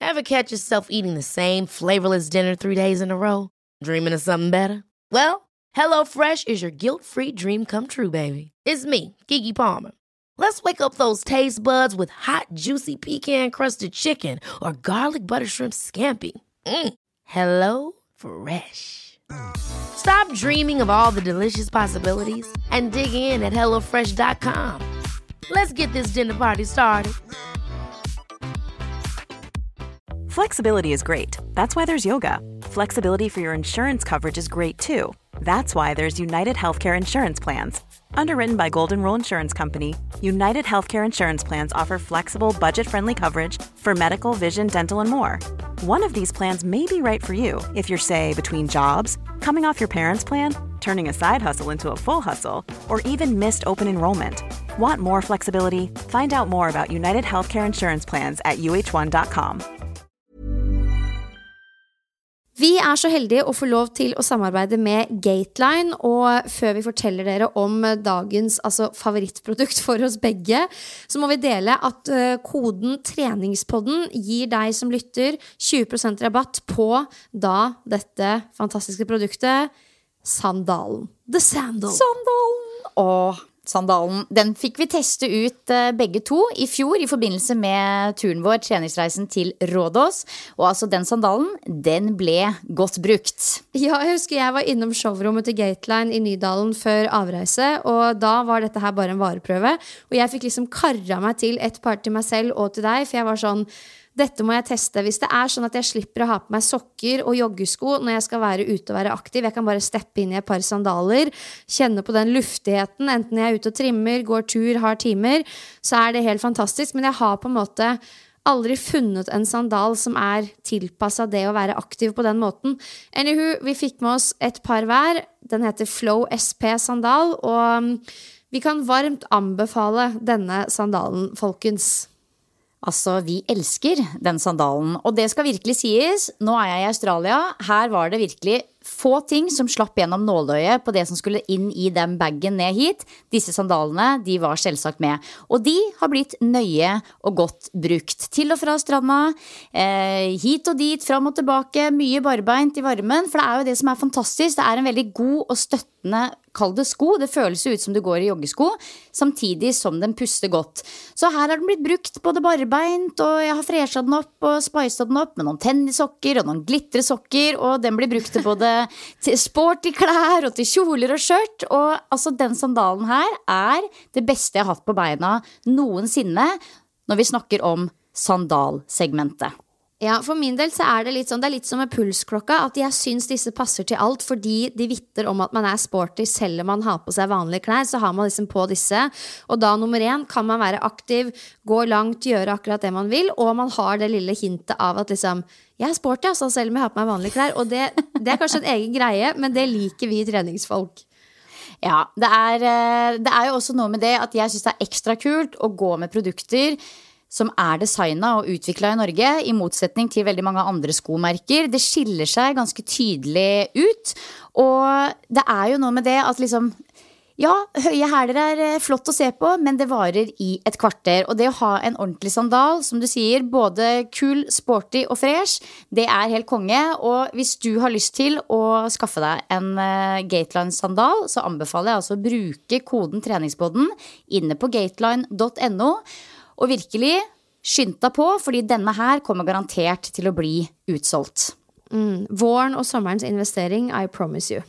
Ever catch yourself eating the same flavorless dinner 3 days in a row? Dreaming of something better? Well, HelloFresh is your guilt-free dream come true, baby. It's me, Keke Palmer. Let's wake up those taste buds with hot, juicy pecan-crusted chicken or garlic butter shrimp scampi. Hello Fresh. Stop dreaming of all the delicious possibilities and dig in at HelloFresh.com. Let's get this dinner party started. Flexibility is great. That's why there's yoga. Flexibility for your insurance coverage is great too. That's why there's United Healthcare Insurance Plans. Underwritten by Golden Rule Insurance Company, United Healthcare Insurance Plans offer flexible, budget-friendly coverage for medical, vision, dental, and more. One of these plans may be right for you if you're, say, between jobs, coming off your parents' plan, turning a side hustle into a full hustle, or even missed open enrollment. Want more flexibility? Find out more about United Healthcare Insurance Plans at uh1.com. Vi så heldige å få lov til å samarbeide med Gateline, og før vi forteller dere om dagens favorittprodukt for oss begge, så må vi dele at koden treningspodden gir deg som lytter 20% rabatt på da dette fantastiske produktet, sandalen. The Sandal. Sandalen! Sandalen, den fikk vi teste ut begge to I fjor I forbindelse med turen vår, treningsreisen til Rådås. Og altså den sandalen, den ble godt brukt. Ja, jeg husker jeg var innom showrommet til Gateline I Nydalen før avreise, og da var dette her bare en vareprøve. Og jeg fikk liksom karret meg til et par til meg selv og til deg, for jeg var sånn, dette må jeg teste. Hvis det sånn at jeg slipper å ha på meg sokker og joggesko når jeg skal være ute og være aktiv, jeg kan bare steppe inn I et par sandaler, kjenne på den luftigheten, enten jeg ute og trimmer, går tur, har timer, så det helt fantastisk. Men jeg har på en måte aldri funnet en sandal som tilpasset det å være aktiv på den måten. Anywho, vi fikk med oss et par hver. Den heter Flow SP sandal, og vi kan varmt anbefale denne sandalen, folkens. Altså, vi elsker den sandalen, og det skal virkelig sies, nå jeg I Australia, her var det virkelig få ting som slapp gjennom nåløyet på det som skulle inn I den baggen ned hit. Disse sandalene, de var selvsagt med, og de har blitt nøye og godt brukt. Til og fra stranda, hit og dit, fram og tilbake, mye barbeint I varmen, for det jo det som fantastisk, det en veldig god og støttende kall det sko, det føles ut som du går I joggesko, samtidig som den puster godt. Så her har den blitt brukt både barbeint, og jeg har freshet den opp og spicet den opp med noen tennissokker og noen glitresokker, og den blir brukt til både til sporty klær og til kjoler og skjørt, og altså den sandalen her det beste jeg har hatt på beina noensinne når vi snakker om sandalsegmentet. Ja, for min del så det litt sånn, det litt som med pulsklokka, at jeg synes disse passer til alt, fordi de vitter om at man sporty, selv om man har på seg vanlige klær, så har man liksom på disse, og da nummer 1 kan man være aktiv, gå langt, gjøre akkurat det man vil, og man har det lille hintet av at liksom, jeg sporty, altså, selv om jeg har på meg vanlige klær, og det kanskje en egen greie, men det liker vi treningsfolk. Ja, det jo også noe med det at jeg synes det ekstra kult å gå med produkter som designet og utviklet I Norge, I motsetning til veldig mange andre skomerker. Det skiller seg ganske tydelig ut, og det jo noe med det at liksom, ja, høye hæler flott å se på, men det varer I et kvarter, og det å ha en ordentlig sandal, som du sier, både kul, sporty og fresh, det helt konge, og hvis du har lyst til å skaffe deg en Gateline sandal, så anbefaler jeg altså å bruke koden treningspodden inne på gateline.no, og virkelig skynd deg på, fordi denne her kommer garantert til å bli utsolgt. Våren og sommerens investering, I promise you.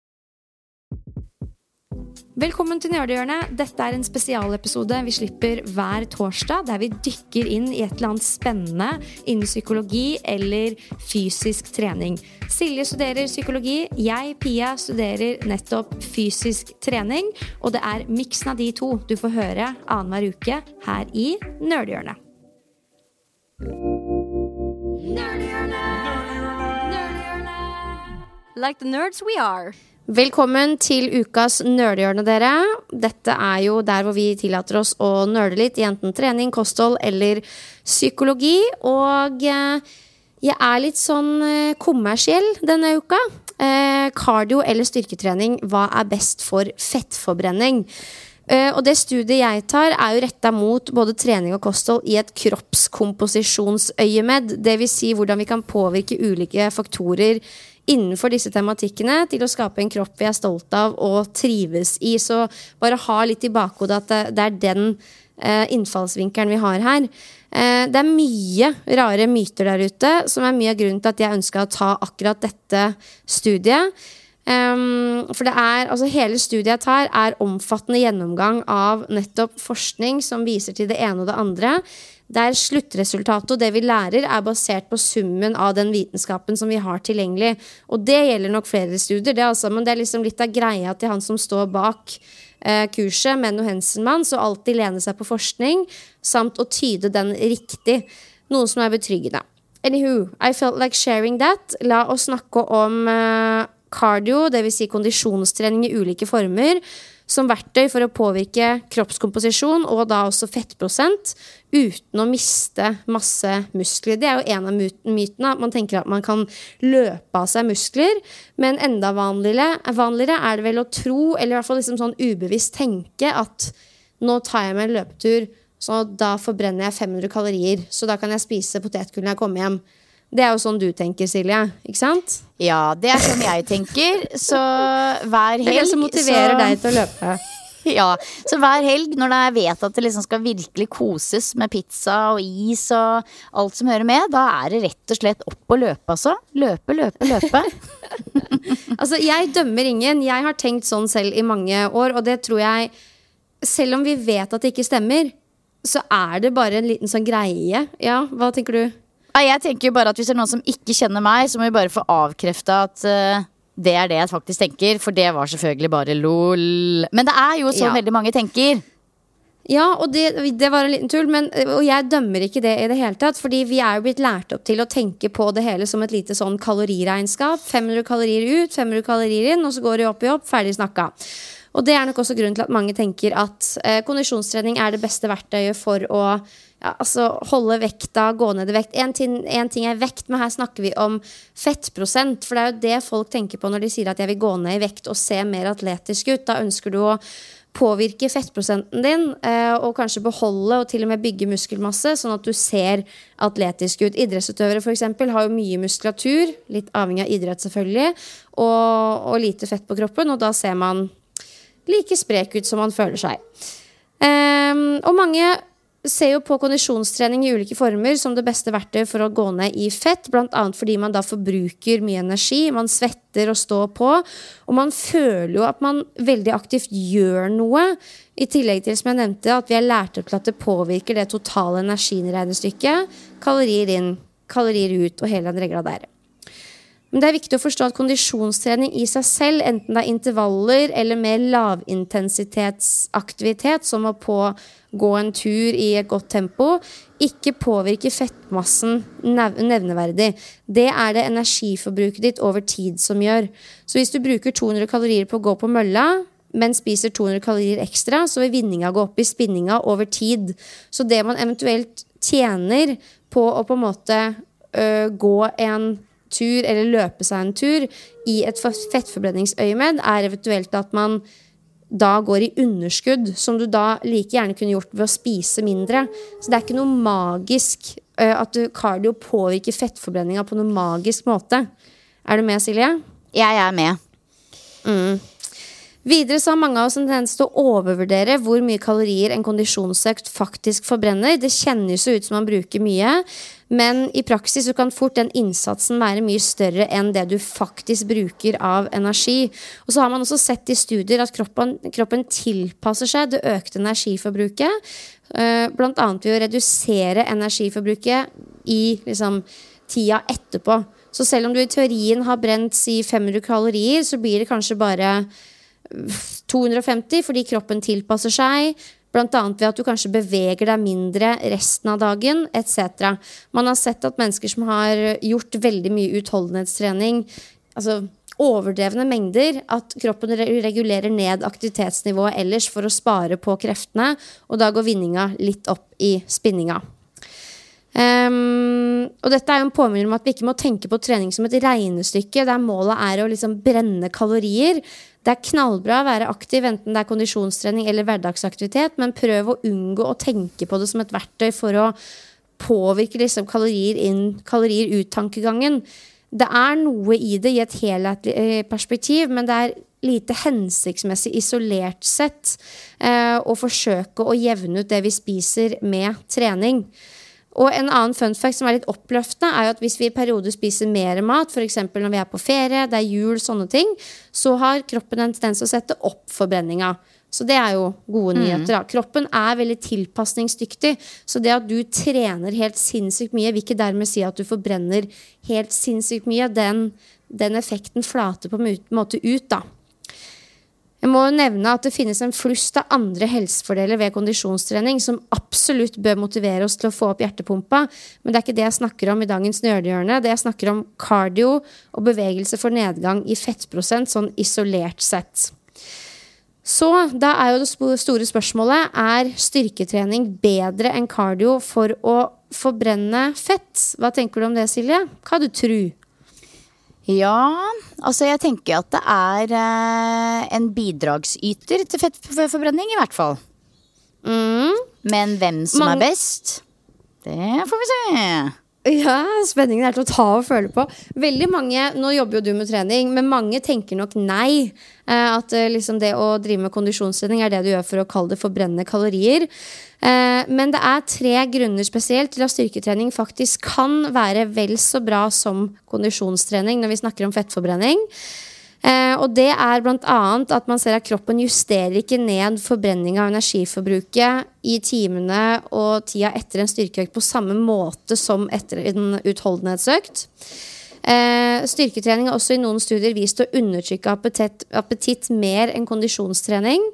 Velkommen til Nerdehjørnet. Dette en spesialepisode vi slipper hver torsdag, der vi dykker inn I et eller annet spennende innen psykologi eller fysisk trening. Silje studerer psykologi, jeg, Pia, studerer nettopp fysisk trening, og det miksen av de to du får høre annenhver uke her I Nerdehjørnet. Like the nerds we are. Velkommen til ukas nerdehjørne dere. Dette jo der hvor vi tillater oss å nerde litt I enten trening, kosthold eller psykologi. Og jeg litt sånn kommersiell denne uka. Cardio eller styrketrening, hva best for fettforbrenning? Og det studiet jeg tar jo rettet mot både trening og kosthold i et kroppskomposisjonsøyemed. Det vil si hvordan vi kan påvirke ulike faktorer innenfor disse tematikkene til å skape en kropp vi stolt av og trives i. Så bare ha litt i bakhodet at det den innfallsvinkelen vi har her. Det mye rare myter der ute, som mye av grunnen til at jeg ønsker å ta akkurat dette studiet. For det altså hele studiet jeg tar omfattende gjennomgang av nettopp forskning som viser til det ene og det andre, der sluttresultatet og det vi lærer basert på summen av den vitenskapen som vi har tilgjengelig, og det gjelder nok flere studier det men det liksom litt av greia til han som står bak kurset, Menno Henselmann, så alltid lene seg på forskning samt å tyde den riktig, noe som betryggende. Anywho, I felt like sharing that. La oss snakke om cardio, det vil si kondisjonstrening i ulike former, som verktøy for å påvirke kroppskomposisjon og da også fettprosent uten å miste masse muskler. Det jo en av mytene, at man tenker at man kan løpe av seg muskler, men enda vanligere det vel å tro, eller i hvert fall liksom sånn ubevisst tenke at nå tar jeg meg en løpetur, så da forbrenner jeg 500 kalorier, så da kan jeg spise potetgull når jeg kommer hjem. Det jo sånn du tenker, Silje, ikke sant? Ja, det sånn jeg tenker. Så hver helg det som motiverer deg til å løpe. Ja, så hver helg når jeg vet at det liksom skal virkelig koses med pizza og is og alt som hører med, da det rett og slett opp og løpe, altså. Løpe. Altså, jeg dømmer ingen. Jeg har tenkt sånn selv i mange år, og det tror jeg, selv om vi vet at det ikke stemmer, så det bare en liten sånn greie. Ja, hva tenker du? Jeg tenker jo bare at hvis det noen som ikke kjenner meg, så må vi bare få avkreftet at det det jeg faktisk tenker. For det var selvfølgelig bare lol. Men det jo sånn veldig mange tenker. Ja, og det var en liten tull, og jeg dømmer ikke det i det hele tatt. Fordi vi jo blitt lært opp til å tenke på det hele som et lite sånn kaloriregnskap. 500 kalorier ut, 500 kalorier inn, og så går det opp i opp, ferdig snakka. Og det nok også grunnen til at mange tenker at kondisjonstrening det beste verktøyet for å holde vekta, gå ned i vekt. En ting vekt, men her snakker vi om fettprosent, for det jo det folk tenker på når de sier at jeg vil gå ned i vekt og se mer atletisk ut. Da ønsker du å påvirke fettprosenten din, og kanskje beholde og til og med bygge muskelmasse, sånn at du ser atletisk ut. Idrettsutøvere for eksempel har jo mye muskulatur, litt avhengig av idrett selvfølgelig, og lite fett på kroppen, og da ser man like sprek ut som man føler seg. Og mange ser jo på kondisjonstrening i ulike former som det beste verktøy for å gå ned i fett, blant annet fordi man da forbruker mye energi, man svetter og står på, og man føler jo at man veldig aktivt gjør noe, i tillegg til, som jeg nevnte, at vi lært opp til at det påvirker det totale energiregnestykket, kalorier inn, kalorier ut, og hele den regla der. Men det viktig å forstå at kondisjonstrening i seg selv, enten det intervaller eller mer lavintensitetsaktivitet, som å gå en tur i et godt tempo, ikke påvirker fettmassen nevneverdig. Det det energiforbruket ditt over tid som gjør. Så hvis du bruker 200 kalorier på å gå på mølla, men spiser 200 kalorier ekstra, så vil vinninga gå opp i spinninga over tid. Så det man eventuelt tjener på å på en måte gå en tur eller løpe seg en tur i et fettforbrenningsøyemed eventuelt at man da går i underskudd, som du da like gjerne kunne gjort ved å spise mindre. Så det ikke noe magisk at cardio påvirker fettforbrenninga på noe magisk måte. Du med, Silje? Jeg med. Videre så har mange av oss en tendens til å overvurdere hvor mye kalorier en kondisjonsøkt faktisk forbrenner. Det kjennes jo ut som man bruker mye, men i praksis så kan fort den innsatsen være mye større enn det du faktisk bruker av energi. Og så har man også sett i studier at kroppen tilpasser seg det økte energiforbruket, blant annet ved å redusere energiforbruket i tida etterpå. Så selv om du i teorien har brent 500 kalorier, så blir det kanskje bare 250 fordi kroppen tilpasser seg, blant annet ved at du kanskje beveger deg mindre resten av dagen, etc. Man har sett at mennesker som har gjort veldig mye utholdenhetstrening, altså overdrevne mengder, at kroppen regulerer ned aktivitetsnivået ellers for å spare på kreftene, og da går vinninga litt opp i spinninga. Og dette jo en påminner om at vi ikke må tenke på trening som et regnestykke der målet å liksom brenne kalorier. Det knallbra å være aktiv, enten det kondisjonstrening eller hverdagsaktivitet, men prøv å unngå å tenke på det som et verktøy for å påvirke liksom kalorier inn, kalorier ut tankegangen. Det noe i det i et helhetlig perspektiv, men det lite hensiktsmessig isolert sett å forsøke å jevne ut det vi spiser med trening. Og en annen fun fact som litt oppløftende jo at hvis vi i perioder spiser mer mat, for eksempel når vi på ferie, det jul, sånne ting, så har kroppen en tendens å sette opp forbrenninga. Så det jo gode nyheter da. Kroppen veldig tilpasningsdyktig, så det at du trener helt sinnssykt mye, vil ikke dermed si at du forbrenner helt sinnssykt mye. Den effekten flater på en måte ut da. Jeg må nevne at det finnes en flust av andre helsefordeler ved kondisjonstrening som absolutt bør motivere oss til å få opp hjertepumpa, men det ikke det jeg snakker om i dagens nerdehjørne. Det jeg snakker om cardio og bevegelse for nedgang i fettprosent, sånn isolert sett. Så da jo det store spørsmålet, styrketrening bedre enn cardio for å forbrenne fett? Hva tenker du om det, Silje? Hva du tror? Ja, altså jeg tenker at det en bidragsyter til fettforbrenning i hvert fall. Men hvem som best, det får vi se. Ja, spenningen til å ta og føle på. Veldig mange, nå jobber jo du med trening, men mange tenker nok nei. At liksom det å drive med kondisjonstrening det du gjør for å kalle det forbrenne kalorier. Men det 3 grunner spesielt til at styrketrening faktisk kan være vel så bra som kondisjonstrening når vi snakker om fettforbrenning. Og det blant annet at man ser at kroppen justerer ikke ned forbrenning av energiforbruket i timene og tida etter en styrkeøkt på samme måte som etter en utholdenhetsøkt. Styrketrening også i noen studier vist å undertrykke appetitt mer enn kondisjonstrening.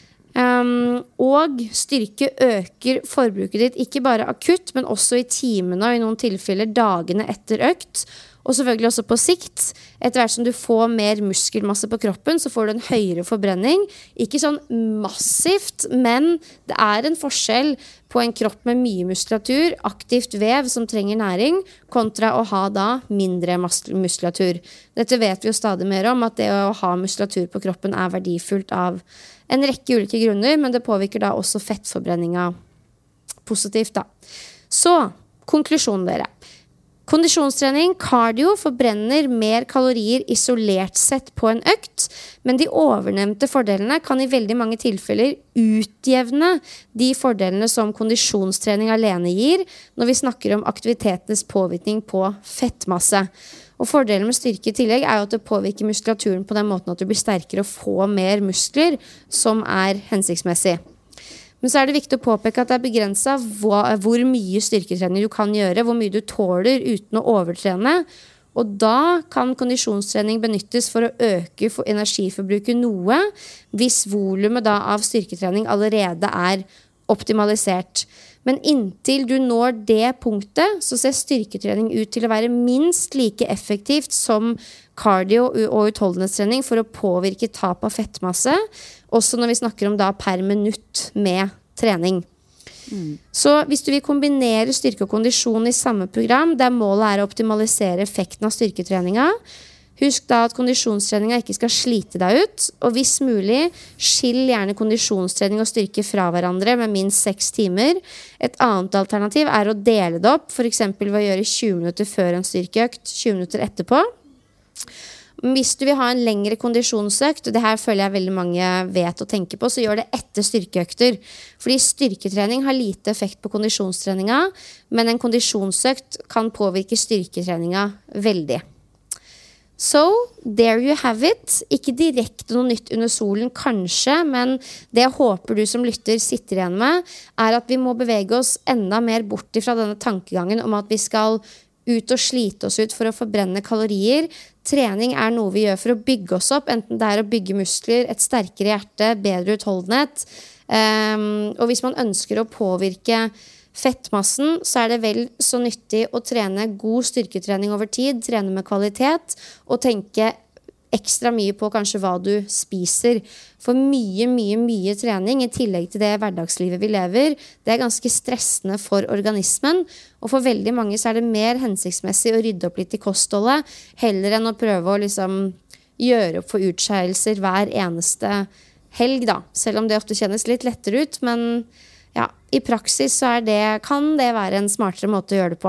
Og styrke øker forbruket ditt ikke bare akutt, men også i timene og i noen tilfeller dagene etter økt. Og selvfølgelig også på sikt. Etter hvert som du får mer muskelmasse på kroppen, så får du en høyere forbrenning. Ikke sånn massivt, men det en forskjell på en kropp med mye muskulatur, aktivt vev som trenger næring, kontra å ha da mindre muskulatur. Dette vet vi jo stadig mer om, at det å ha muskulatur på kroppen verdifullt av en rekke ulike grunner, men det påvirker da også fettforbrenninga positivt da. Så, konklusjonen dere. Kondisjonstrening, cardio, forbrenner mer kalorier isolert sett på en økt, men de overnevnte fordelene kan i veldig mange tilfeller utjevne de fordelene som kondisjonstrening alene gir, når vi snakker om aktivitetenes påvirkning på fettmasse. Og fordelen med styrke i tillegg jo at det påvirker muskulaturen på den måten at du blir sterkere og får mer muskler, som hensiktsmessig. Men så det viktig å påpeke at det begrenset hvor mye styrketrening du kan gjøre, hvor mye du tåler uten å overtrene. Og da kan kondisjonstrening benyttes for å øke energiforbruket noe, hvis volumet da av styrketrening allerede optimalisert. Men inntil du når det punktet, så ser styrketrening ut til å være minst like effektivt som cardio og utholdenhetstrening for å påvirke tap av fettmasse, også når vi snakker om da per minutt med trening. Så hvis du vil kombinere styrke og kondisjon i samme program, der målet å optimalisere effekten av styrketreninga, husk da at kondisjonstreninga ikke skal slite deg ut, og hvis mulig, skill gjerne kondisjonstrening og styrke fra hverandre med minst 6 timer. Et annet alternativ å dele det opp, for eksempel ved å gjøre 20 minutter før en styrkeøkt, 20 minutter etterpå. Hvis du vil ha en lengre kondisjonsøkt, og det her føler jeg veldig mange vet å tenke på, så gjør det etter styrkeøkter. Fordi styrketrening har lite effekt på kondisjonstreninga, men en kondisjonsøkt kan påvirke styrketreninga veldig. So, there you have it. Ikke direkte noe nytt under solen, kanskje, men det jeg håper du som lytter sitter igjen med, at vi må bevege oss enda mer bort fra denne tankegangen om at vi skal ut og slite oss ut for å forbrenne kalorier. Trening noe vi gjør for å bygge oss opp, enten det å bygge muskler, et sterkere hjerte, bedre utholdenhet. Og hvis man ønsker å påvirke fettmassen, så det vel så nyttig å trene god styrketrening over tid, trene med kvalitet, og tenke ekstra mye på kanskje hva du spiser. For mye trening, i tillegg til det hverdagslivet vi lever, det ganske stressende for organismen. Og for veldig mange så det mer hensiktsmessig å rydde opp litt i kostholdet, heller enn å prøve å liksom gjøre opp for utskeielser hver eneste helg, da. Selv om det ofte kjennes litt lettere ut, men ja, i praksis så kan det være en smartere måte å gjøre det på.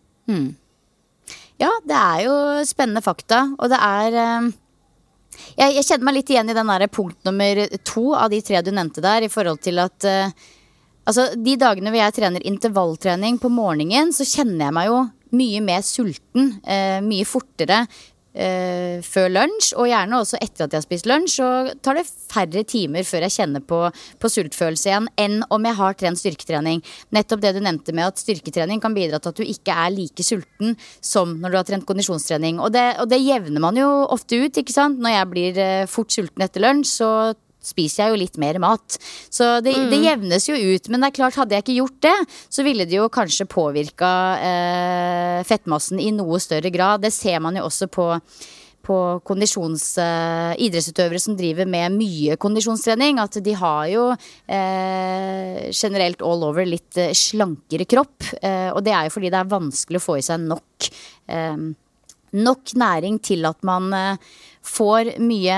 Ja, det jo spennende fakta, og det jeg kjenner meg litt igjen i den der punkt nummer 2 av de 3 du nevnte der, i forhold til at altså, de dagene hvor jeg trener intervalltrening på morgenen, så kjenner jeg meg jo mye mer sulten, mye fortere før lunsj, og gjerne også etter at jeg har spist lunsj, så tar det færre timer før jeg kjenner på sultfølelse igjen enn om jeg har trent styrketrening. Nettopp det du nevnte med at styrketrening kan bidra til at du ikke like sulten som når du har trent kondisjonstrening, og det jevner man jo ofte ut, ikke sant? Når jeg blir fort sulten etter lunsj, så spiser jeg jo litt mer mat. Så det jevnes jo ut, men det klart, hadde jeg ikke gjort det, så ville det jo kanskje påvirket fettmassen i noe større grad. Det ser man jo også på idrettsutøvere som driver med mye kondisjonstrening, at de har jo generelt all over litt slankere kropp, og det jo fordi det vanskelig å få i seg nok næring til at man får mye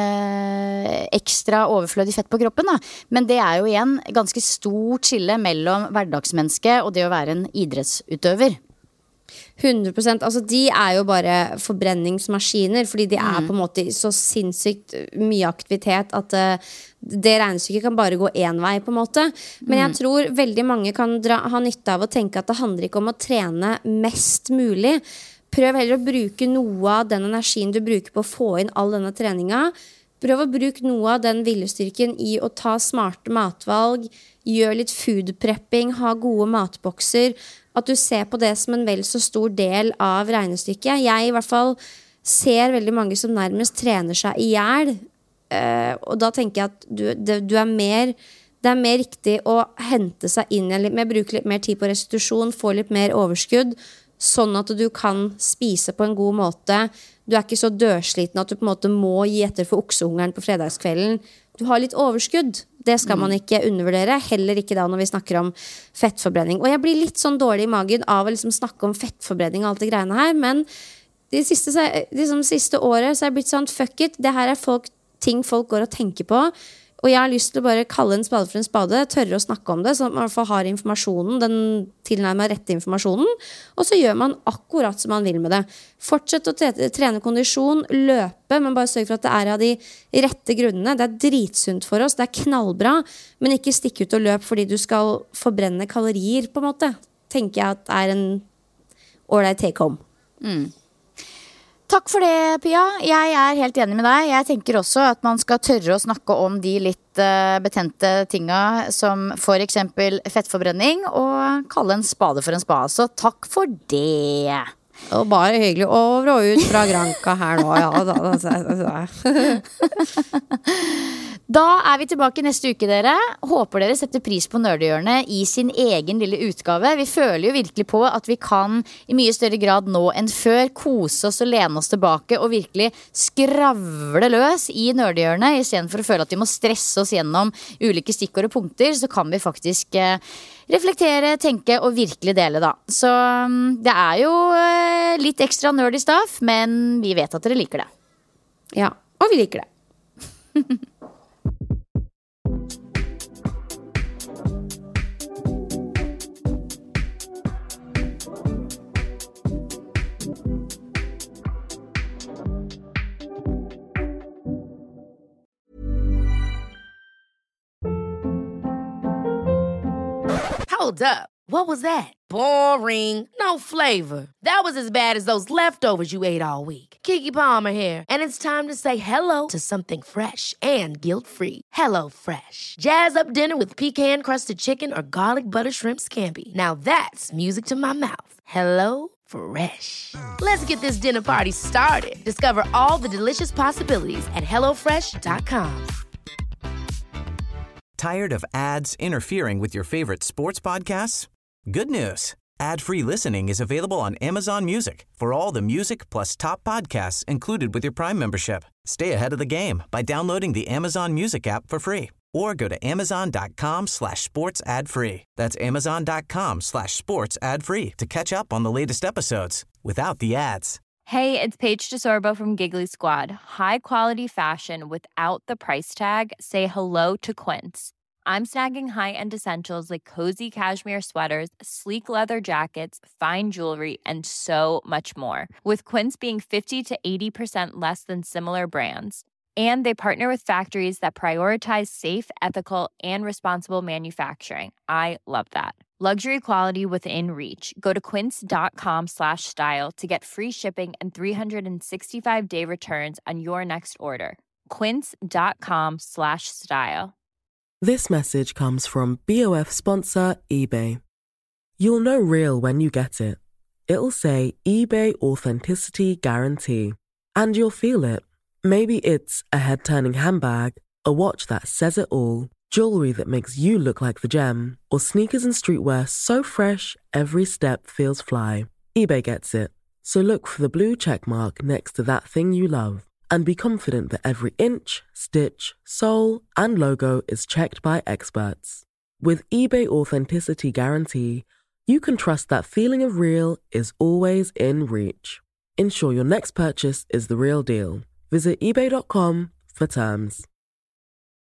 ekstra overflødig fett på kroppen, da. Men det jo igjen ganske stort skille mellom hverdagsmenneske og det å være en idrettsutøver. 100%, altså de jo bare forbrenningsmaskiner, fordi de på en måte så sinnssykt mye aktivitet at det regnestykket kan bare gå en vei på en måte. Men jeg tror veldig mange kan ha nytte av å tenke at det handler ikke om å trene mest mulig. Prøv heller å bruke noe av den energien du bruker på å få inn all denne treninga. Prøv å bruke noe av den viljestyrken i å ta smarte matvalg, gjør litt food prepping, ha gode matbokser, at du ser på det som en vel så stor del av regnestykket. Jeg i hvert fall ser veldig mange som nærmest trener seg i hjel, og da tenker jeg at det mer riktig å hente seg inn, eller bruke litt mer tid på restitusjon, få litt mer overskudd, sånn at du kan spise på en god måte. Du ikke så dørsliten at du på en måte må gi etter for oksehungeren på fredagskvelden. Du har litt overskudd. Det skal man ikke undervurdere, heller ikke da når vi snakker om fettforbrenning. Og jeg blir litt sånn dårlig i magen av å liksom snakke om fettforbrenning og alt det greiene her, men de siste året så jeg blitt sånn, fuck it, det her ting folk går og tenker på. Og jeg har lyst til å bare kalle en spade for en spade, tørre å snakke om det, sånn at man i hvert fall har informasjonen, den tilnærmet rette informasjonen, og så gjør man akkurat som man vil med det. Fortsett å trene kondisjon, løpe, men bare sørg for at det av de rette grunnene. Det dritsunt for oss, det knallbra, men ikke stikk ut og løp fordi du skal forbrenne kalorier, på en måte. Tenker jeg at en ålreit take home. Takk for det, Pia. Jeg helt enig med deg. Jeg tenker også at man skal tørre å snakke om de litt betente tinga, som for eksempel fettforbrenning, og kalle en spade for en spade. Så takk for det. Og bare hyggelig over og ut fra Granca her nå. Da vi tilbake neste uke, dere. Håper dere setter pris på Nerdehjørnet i sin egen lille utgave. Vi føler jo virkelig på at vi kan i mye større grad nå enn før kose oss og lene oss tilbake og virkelig skravle løs i Nerdehjørnet. I stedet for å føle at vi må stresse oss gjennom ulike stikkord og punkter, så kan vi faktisk reflektere, tenke og virkelig dele, da. Så det jo litt ekstra nerdy stuff, men vi vet at dere liker det. Ja, og vi liker det. Hold up. What was that? Boring. No flavor. That was as bad as those leftovers you ate all week. Keke Palmer here, and it's time to say hello to something fresh and guilt-free. Hello Fresh. Jazz up dinner with pecan-crusted chicken or garlic butter shrimp scampi. Now that's music to my mouth. Hello Fresh. Let's get this dinner party started. Discover all the delicious possibilities at HelloFresh.com. Tired of ads interfering with your favorite sports podcasts? Good news. Ad-free listening is available on Amazon Music for all the music plus top podcasts included with your Prime membership. Stay ahead of the game by downloading the Amazon Music app for free or go to amazon.com/sports ad free. That's amazon.com/sports ad free to catch up on the latest episodes without the ads. Hey, it's Paige DeSorbo from Giggly Squad. High quality fashion without the price tag. Say hello to Quince. I'm snagging high-end essentials like cozy cashmere sweaters, sleek leather jackets, fine jewelry, and so much more. With Quince being 50 to 80% less than similar brands. And they partner with factories that prioritize safe, ethical, and responsible manufacturing. I love that. Luxury quality within reach. Go to quince.com/style to get free shipping and 365-day returns on your next order. Quince.com/style. This message comes from BOF sponsor eBay. You'll know real when you get it. It'll say eBay Authenticity Guarantee. And you'll feel it. Maybe it's a head-turning handbag, a watch that says it all, jewelry that makes you look like the gem, or sneakers and streetwear so fresh every step feels fly. eBay gets it. So look for the blue check mark next to that thing you love. And be confident that every inch, stitch, sole, and logo is checked by experts. With eBay Authenticity Guarantee, you can trust that feeling of real is always in reach. Ensure your next purchase is the real deal. Visit eBay.com for terms.